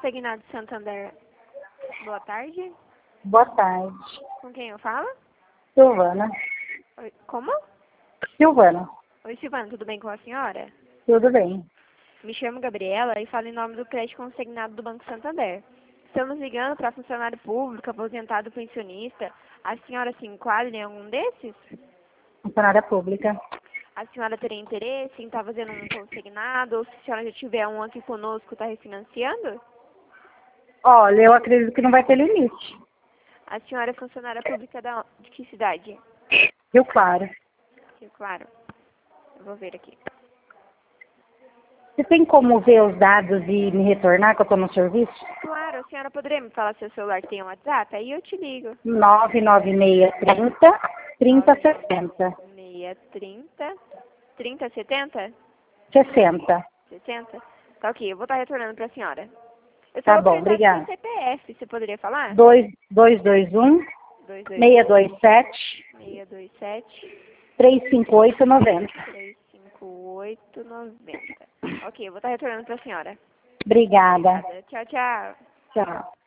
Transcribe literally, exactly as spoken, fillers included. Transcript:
Consignado Santander. Boa tarde. Boa tarde. Com quem eu falo? Silvana. Oi, como? Silvana. Oi, Silvana, tudo bem com a senhora? Tudo bem. Me chamo Gabriela e falo em nome do crédito consignado do Banco Santander. Estamos ligando para funcionário público, aposentado, pensionista. A senhora se enquadra em algum desses? Funcionária pública. A senhora teria interesse em estar fazendo um consignado? Ou se a senhora já tiver um aqui conosco, está refinanciando? Olha, eu acredito que não vai ter limite. A senhora é funcionária pública da, de que cidade? Rio Claro. Sim, claro. Eu vou ver aqui. Você tem como ver os dados e me retornar que eu estou no serviço? Claro, a senhora poderia me falar se seu celular tem um WhatsApp? Aí eu te ligo. nove nove seis trinta, trinta sessenta. seis trinta, trinta setenta? sessenta. sessenta? Tá ok, eu vou estar retornando para a senhora. Eu só Tá vou bom, precisar do seu obrigada. C P F, você poderia falar? dois dois dois um, dois dois seis dois sete, seis dois sete, três cinco oito nove zero. três cinco oito nove zero. Ok, eu vou estar retornando para a senhora. Obrigada. Obrigada. Tchau, tchau. Tchau.